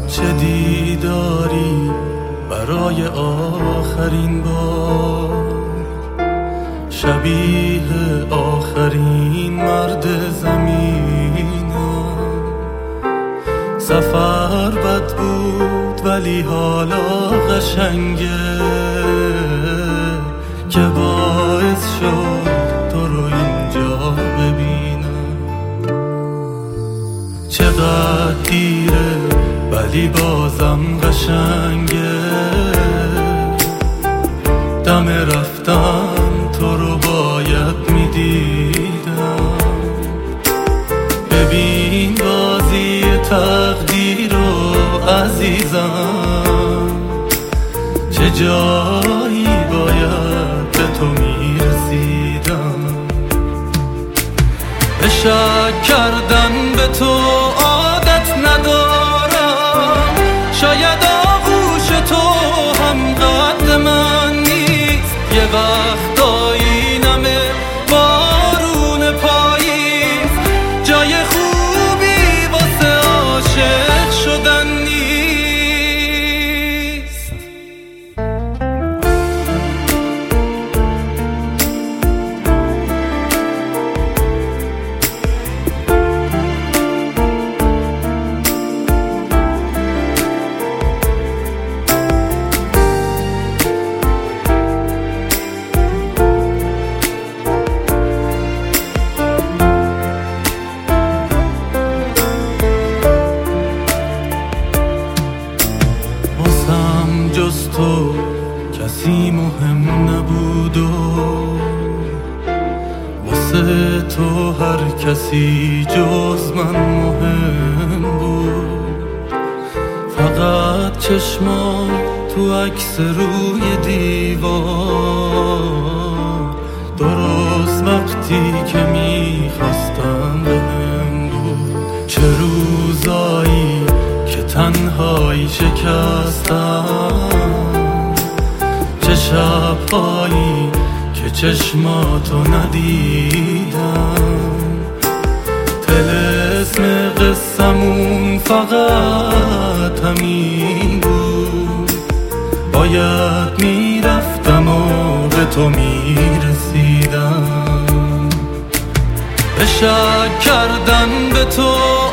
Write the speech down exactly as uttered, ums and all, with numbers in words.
چه دیداری برای آخرین بار، شبیه آخرین مرد زمینم. سفر بد بود ولی حالا قشنگه که باعث شد تو رو اینجا ببینم. چقدر دیره ولی بازم قشنگه، دم رفتن تو رو باید میدیدم. ببین بازی تقدیر رو عزیزم، چه جایی باید به تو میرسیدم. به شک کردن به تو عادت ندارم، شاید آغوش تو هم قد من نیست. یه وقتایی نمه بارون پاییز، جای خوبی واسه عاشق شدن نیست. جز تو کسی مهم نبود و واسه تو هر کسی جز من مهم بود. فقط چشمات تو عکس روی دیوار، درست وقتی که میخواستم بهم بود. چه روزایی که تنهایی شکستم، چه شبهایی که چشماتو ندیدم. طلسم قصمون فقط همین بود، باید میرفتم و به تو میرسیدم. به شک کردن به تو